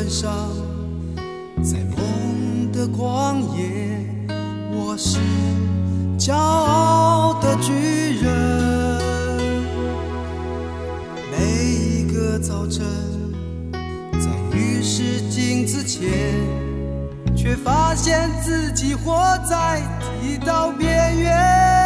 晚上，在梦的旷野，我是骄傲的巨人。每一个早晨，在浴室镜子前，却发现自己活在剃刀边缘。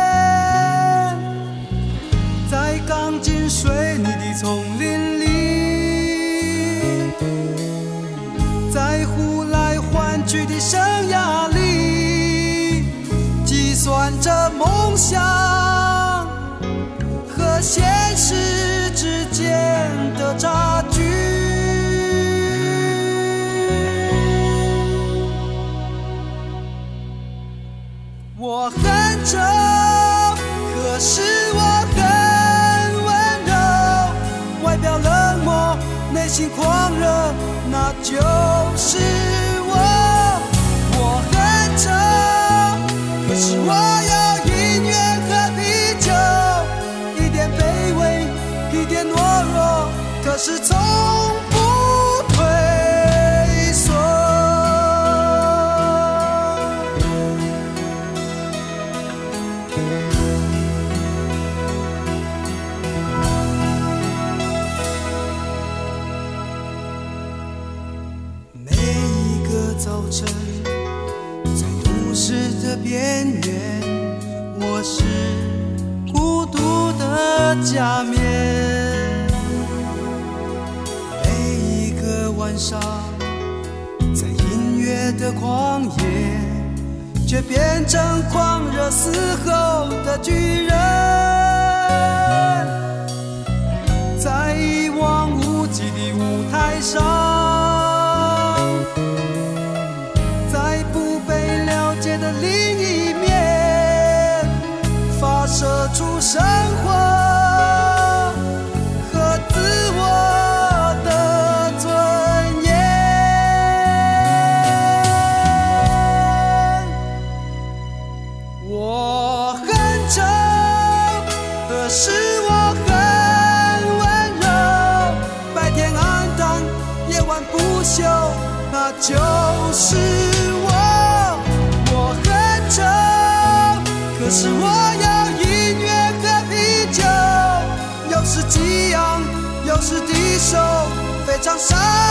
在钢筋水泥的丛林里，在呼来唤去的生涯里，计算着梦想和现实之间的差距。我很丑，可是我很温柔，外表冷漠，内心狂热，那就是我。我很丑，可是我有音乐和啤酒，一点卑微，一点懦弱，可是从不退缩。每一个早晨，在都市的边缘，我是孤独的假面。每一个晚上，在音乐的旷野，却变成狂热嘶吼的巨人。在一望无际的舞台上，在不被了解的另一面，发射出生活和自我的尊严。我很丑，可是我很温柔，白天暗淡，夜晚不休，那就是我。我很丑，可是我有音乐和啤酒，有时激昂，有时低手，非常傻。